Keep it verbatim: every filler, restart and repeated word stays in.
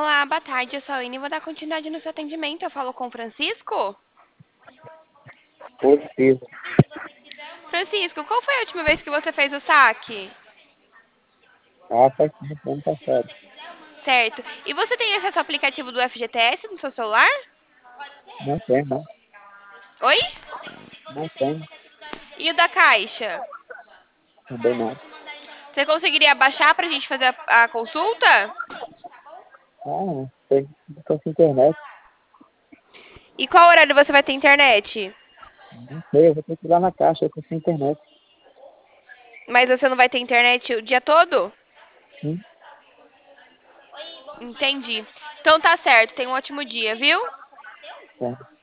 Olá, boa tarde. Eu sou a Aline e vou dar continuidade no seu atendimento. Eu falo com o Francisco? Positivo. Francisco, qual foi a última vez que você fez o saque? Ah, faz tempo, ano passado. Certo. E você tem acesso ao aplicativo do F G T S no seu celular? Não tem, não. Oi? Não tem, E o da Caixa? também não. Você conseguiria baixar pra gente fazer a, a consulta? Ah, tem. Estou sem internet. E qual horário você vai ter internet? Não sei, eu vou ter que ir lá na caixa, eu estou sem internet. Mas você não vai ter internet o dia todo? Sim, Entendi. Então tá certo. Tenha um ótimo dia, viu? tá.